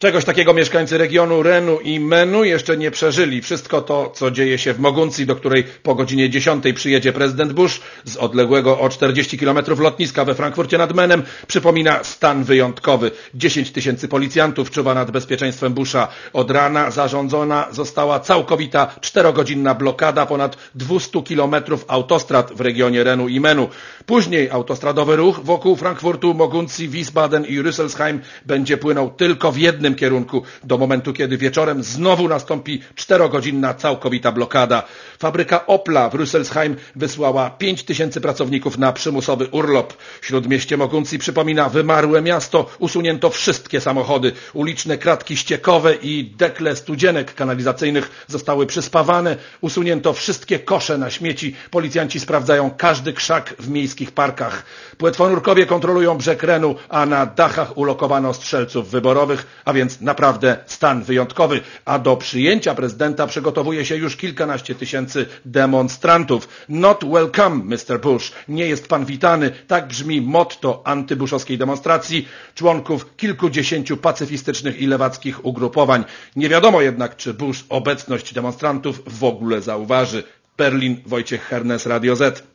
Czegoś takiego mieszkańcy regionu Renu i Menu jeszcze nie przeżyli. Wszystko to, co dzieje się w Moguncji, do której po godzinie 10 przyjedzie prezydent Bush z odległego o 40 km lotniska we Frankfurcie nad Menem, przypomina stan wyjątkowy. 10 000 policjantów czuwa nad bezpieczeństwem Busha. Od rana zarządzona została całkowita 4-godzinna blokada ponad 200 km autostrad w regionie Renu i Menu. Później autostradowy ruch wokół Frankfurtu, Moguncji, Wiesbaden i Rüsselsheim będzie płynął tylko w jednym kierunku, do momentu, kiedy wieczorem znowu nastąpi 4-godzinna całkowita blokada. Fabryka Opla w Rüsselsheim wysłała 5000 pracowników na przymusowy urlop. Śródmieście Moguncji przypomina wymarłe miasto, usunięto wszystkie samochody. Uliczne kratki ściekowe i dekle studzienek kanalizacyjnych zostały przyspawane. Usunięto wszystkie kosze na śmieci. Policjanci sprawdzają każdy krzak w miejskich parkach. Płetwonurkowie kontrolują brzeg Renu, a na dachach ulokowano strzelców wyborowych, a więc naprawdę stan wyjątkowy. A do przyjęcia prezydenta przygotowuje się już kilkanaście tysięcy demonstrantów. Not welcome, Mr. Bush. Nie jest pan witany. Tak brzmi motto antybuszowskiej demonstracji członków kilkudziesięciu pacyfistycznych i lewackich ugrupowań. Nie wiadomo jednak, czy Bush obecność demonstrantów w ogóle zauważy. Berlin, Wojciech Hernes, Radio Z.